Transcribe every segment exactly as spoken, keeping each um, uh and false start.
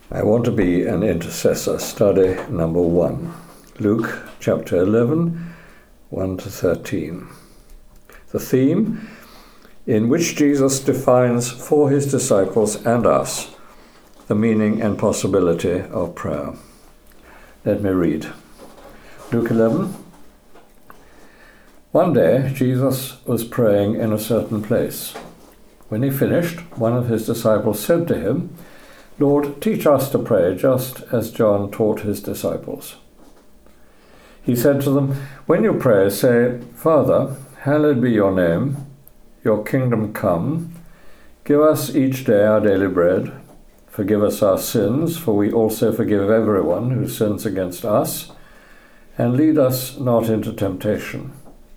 I want to be an intercessor. Study number one. Luke chapter eleven, one to thirteen. The theme in which Jesus defines for his disciples and us the meaning and possibility of prayer. Let me read. Luke eleven. One day Jesus was praying in a certain place. When he finished, one of his disciples said to him, "Lord, teach us to pray, just as John taught his disciples." He said to them, "When you pray, say, 'Father, hallowed be your name, your kingdom come. Give us each day our daily bread. Forgive us our sins, for we also forgive everyone who sins against us. And lead us not into temptation.'"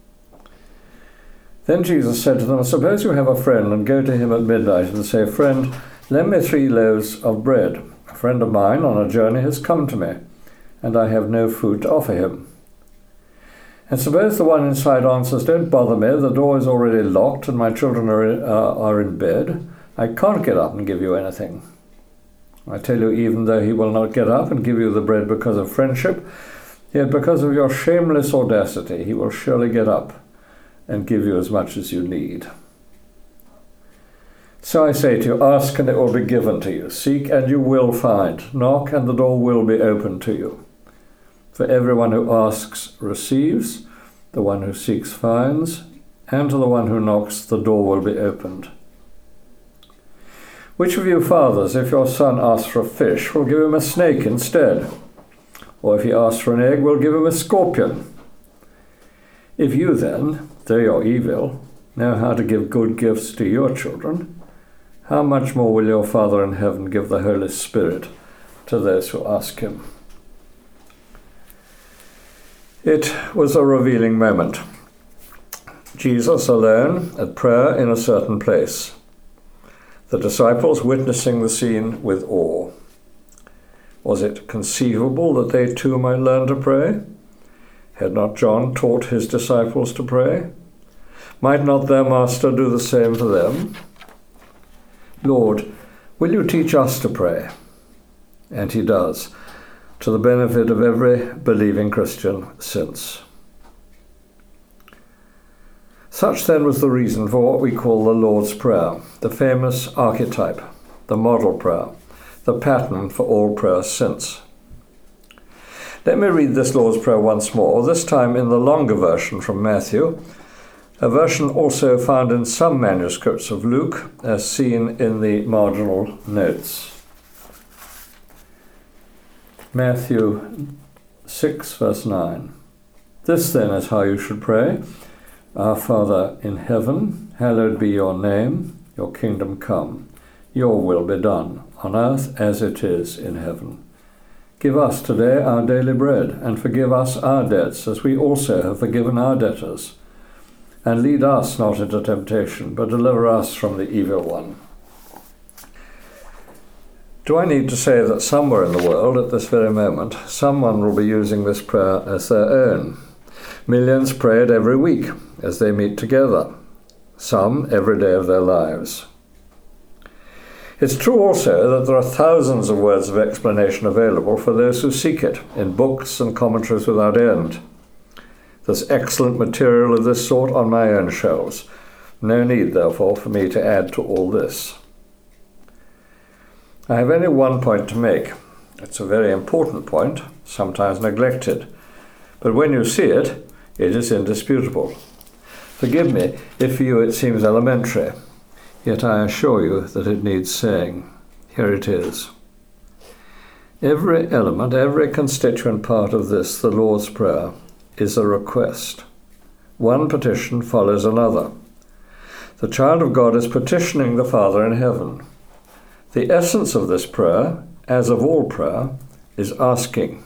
Then Jesus said to them, "Suppose you have a friend and go to him at midnight and say, 'Friend, lend me three loaves of bread. A friend of mine on a journey has come to me, and I have no food to offer him.' And suppose the one inside answers, 'Don't bother me, the door is already locked and my children are in, uh, are in bed. I can't get up and give you anything.' I tell you, even though he will not get up and give you the bread because of friendship, yet because of your shameless audacity he will surely get up and give you as much as you need. So I say to you, ask and it will be given to you. Seek and you will find. Knock and the door will be opened to you. For everyone who asks receives, the one who seeks finds, and to the one who knocks the door will be opened. Which of you fathers, if your son asks for a fish, will give him a snake instead? Or if he asks for an egg, will give him a scorpion? If you then, though you're evil, know how to give good gifts to your children, how much more will your Father in heaven give the Holy Spirit to those who ask him?" It was a revealing moment. Jesus alone at prayer in a certain place. The disciples witnessing the scene with awe. Was it conceivable that they too might learn to pray? Had not John taught his disciples to pray? Might not their master do the same for them? "Lord, will you teach us to pray?" And he does, to the benefit of every believing Christian since. Such then was the reason for what we call the Lord's Prayer, the famous archetype, the model prayer, the pattern for all prayers since. Let me read this Lord's Prayer once more, this time in the longer version from Matthew, a version also found in some manuscripts of Luke, as seen in the marginal notes. Matthew six, verse nine. "This then is how you should pray. Our Father in heaven, hallowed be your name, your kingdom come. Your will be done, on earth as it is in heaven. Give us today our daily bread, and forgive us our debts, as we also have forgiven our debtors. And lead us not into temptation, but deliver us from the evil one." Do I need to say that somewhere in the world at this very moment, someone will be using this prayer as their own? Millions pray it every week as they meet together, some every day of their lives. It's true also that there are thousands of words of explanation available for those who seek it, in books and commentaries without end. There's excellent material of this sort on my own shelves. No need, therefore, for me to add to all this. I have only one point to make. It's a very important point, sometimes neglected. But when you see it, it is indisputable. Forgive me if for you it seems elementary, yet I assure you that it needs saying. Here it is. Every element, every constituent part of this, the Lord's Prayer, is a request. One petition follows another. The child of God is petitioning the Father in heaven. The essence of this prayer, as of all prayer, is asking.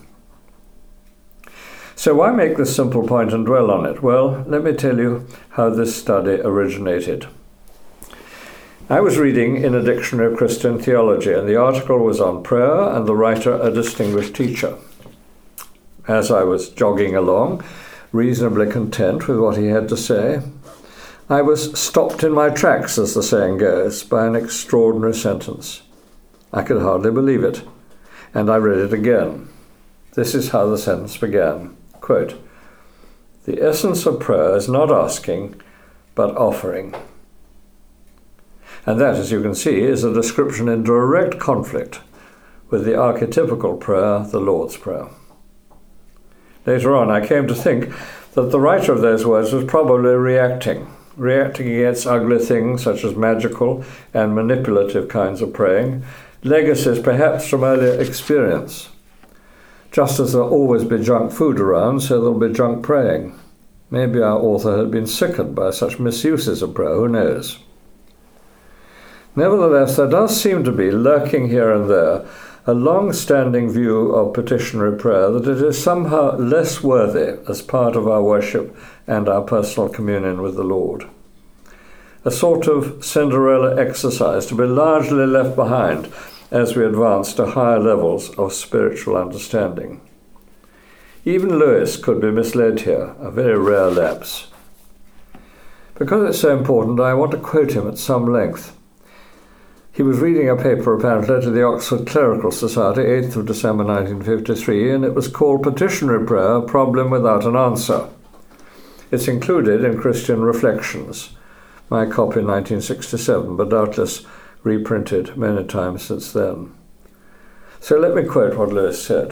So why make this simple point and dwell on it? Well, let me tell you how this study originated. I was reading in a dictionary of Christian theology, and the article was on prayer and the writer a distinguished teacher. As I was jogging along, reasonably content with what he had to say, I was stopped in my tracks, as the saying goes, by an extraordinary sentence. I could hardly believe it. And I read it again. This is how the sentence began. Quote, "The essence of prayer is not asking, but offering." And that, as you can see, is a description in direct conflict with the archetypical prayer, the Lord's Prayer. Later on, I came to think that the writer of those words was probably reacting, reacting against ugly things such as magical and manipulative kinds of praying, legacies perhaps from earlier experience. Just as there'll always be junk food around, so there'll be junk praying. Maybe our author had been sickened by such misuses of prayer, who knows? Nevertheless, there does seem to be, lurking here and there, a long-standing view of petitionary prayer that it is somehow less worthy as part of our worship and our personal communion with the Lord. A sort of Cinderella exercise to be largely left behind as we advance to higher levels of spiritual understanding. Even Lewis could be misled here, a very rare lapse. Because it's so important, I want to quote him at some length. He was reading a paper, apparently, to the Oxford Clerical Society, eighth of December nineteen fifty-three, and it was called Petitionary Prayer, A Problem Without an Answer. It's included in Christian Reflections, my copy in nineteen sixty-seven, but doubtless reprinted many times since then. So let me quote what Lewis said.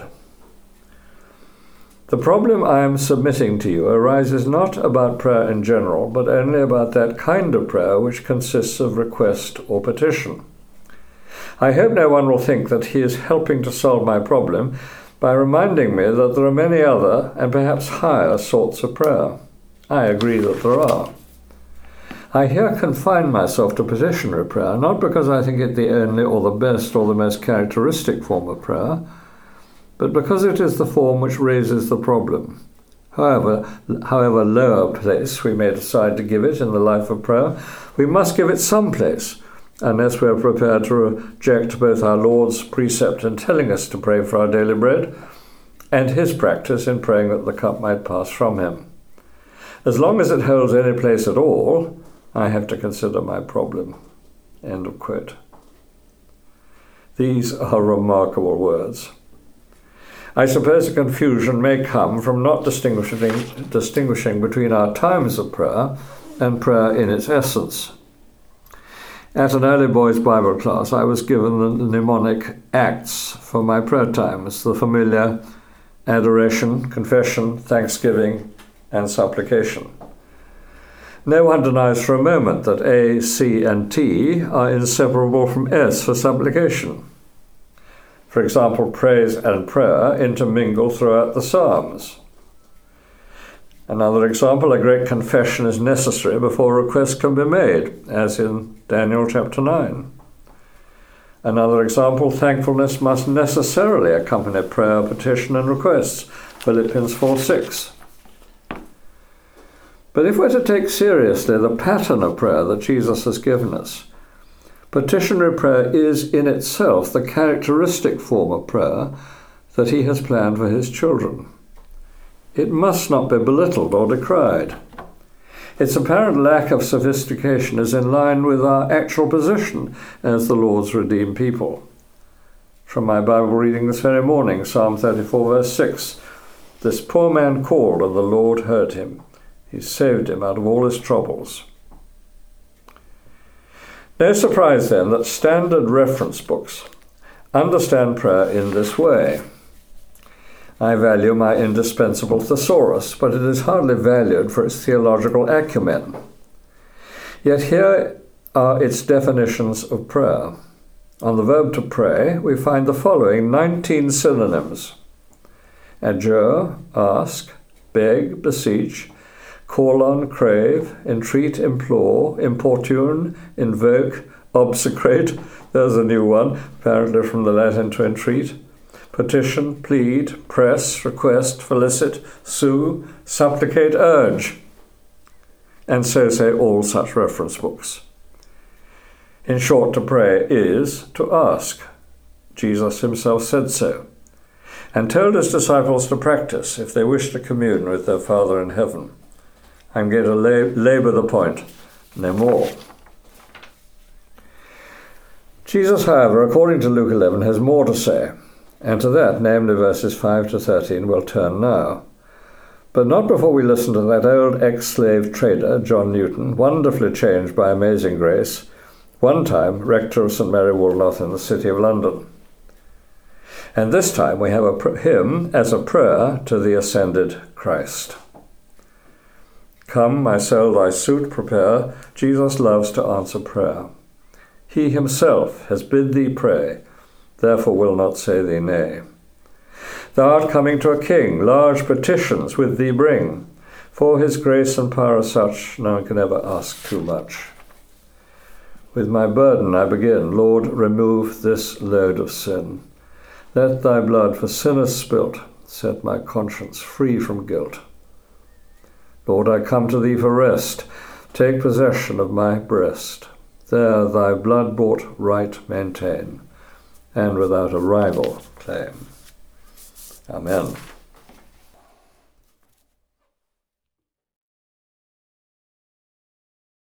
"The problem I am submitting to you arises not about prayer in general, but only about that kind of prayer which consists of request or petition. I hope no one will think that he is helping to solve my problem by reminding me that there are many other and perhaps higher sorts of prayer. I agree that there are. I here confine myself to petitionary prayer, not because I think it the only or the best or the most characteristic form of prayer, but because it is the form which raises the problem. However, however low a place we may decide to give it in the life of prayer, we must give it some place, unless we are prepared to reject both our Lord's precept in telling us to pray for our daily bread, and his practice in praying that the cup might pass from him. As long as it holds any place at all, I have to consider my problem." End of quote. These are remarkable words. I suppose the confusion may come from not distinguishing, distinguishing between our times of prayer and prayer in its essence. At an early boys' Bible class, I was given the mnemonic acts for my prayer times, the familiar adoration, confession, thanksgiving, and supplication. No one denies for a moment that A, C, and T are inseparable from S for supplication. For example, praise and prayer intermingle throughout the Psalms. Another example, a great confession is necessary before request can be made, as in Daniel chapter nine. Another example, thankfulness must necessarily accompany prayer, petition, and requests, Philippians four six. But if we're to take seriously the pattern of prayer that Jesus has given us, petitionary prayer is in itself the characteristic form of prayer that he has planned for his children. It must not be belittled or decried. Its apparent lack of sophistication is in line with our actual position as the Lord's redeemed people. From my Bible reading this very morning, Psalm thirty-four, verse six, "This poor man called, and the Lord heard him. He saved him out of all his troubles." No surprise, then, that standard reference books understand prayer in this way. I value my indispensable thesaurus, but it is hardly valued for its theological acumen. Yet here are its definitions of prayer. On the verb to pray, we find the following nineteen synonyms: adjure, ask, beg, beseech, call on, crave, entreat, implore, importune, invoke, obsecrate, there's a new one, apparently from the Latin to entreat, petition, plead, press, request, felicit, sue, supplicate, urge. And so say all such reference books. In short, to pray is to ask. Jesus himself said so, and told his disciples to practice if they wish to commune with their Father in heaven. I'm going to lab- labour the point no more. Jesus, however, according to Luke eleven, has more to say, And to that, namely verses five to thirteen, we'll turn now. But not before we listen to that old ex-slave trader, John Newton, wonderfully changed by amazing grace, one time rector of St Mary Woolnoth in the City of London. And this time we have a pr- hymn as a prayer to the ascended Christ. Come, my soul, thy suit prepare, Jesus loves to answer prayer. He himself has bid thee pray, therefore will not say thee nay. Thou art coming to a king, large petitions with thee bring, for his grace and power are such, none can ever ask too much. With my burden I begin, Lord, remove this load of sin. Let thy blood for sinners spilt set my conscience free from guilt. Lord, I come to thee for rest, take possession of my breast. There thy blood-bought right maintain, and without a rival claim. Amen.